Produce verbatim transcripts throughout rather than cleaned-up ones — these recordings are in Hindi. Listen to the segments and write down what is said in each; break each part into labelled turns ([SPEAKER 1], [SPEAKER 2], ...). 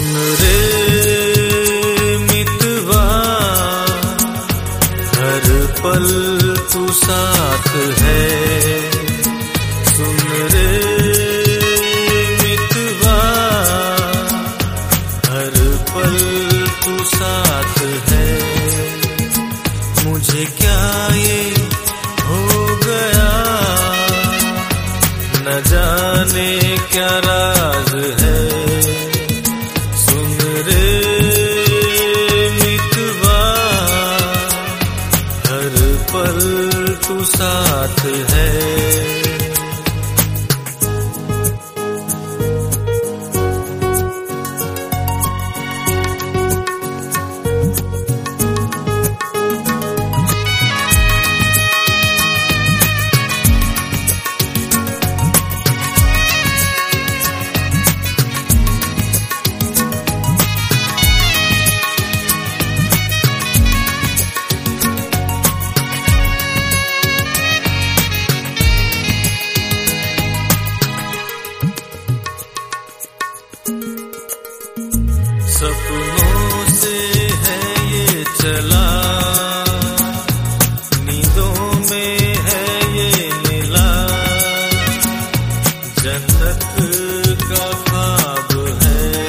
[SPEAKER 1] रे मितवा हर पल तू साथ है। सुन रे मितवा हर पल तू साथ है। मुझे क्या ये हो गया न जाने क्या राज है। पल तू साथ है। सपनों से है ये चला, नींदों में है ये मिला। जन्नत का ख्वाब है,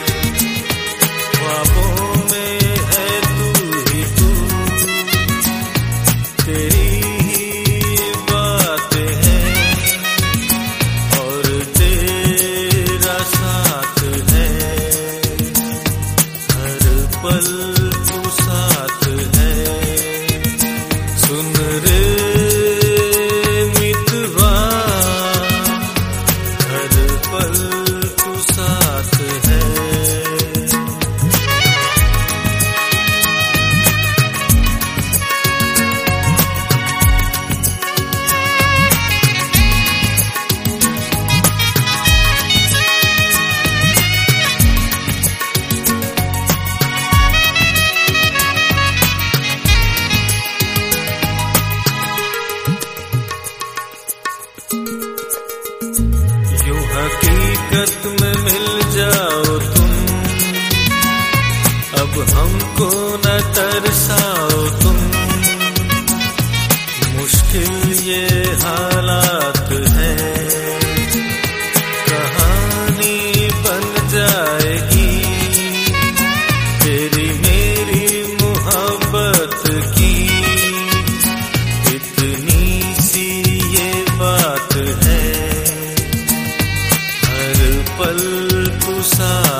[SPEAKER 1] ख्वाबों में है तू ही तू। तेरी ही बातें हैं और तेरा साथ है। पल तू साथ है। सुन रे मितवा हर पल तू साथ है। यूं हकीकत में मिल जाओ तुम, अब हमको न तरसाओ तुम। मुश्किल ये हालात है, कहानी बन जाएगी तेरी मेरी मोहब्बत की। इतनी सी ये बात है, पल तू साथ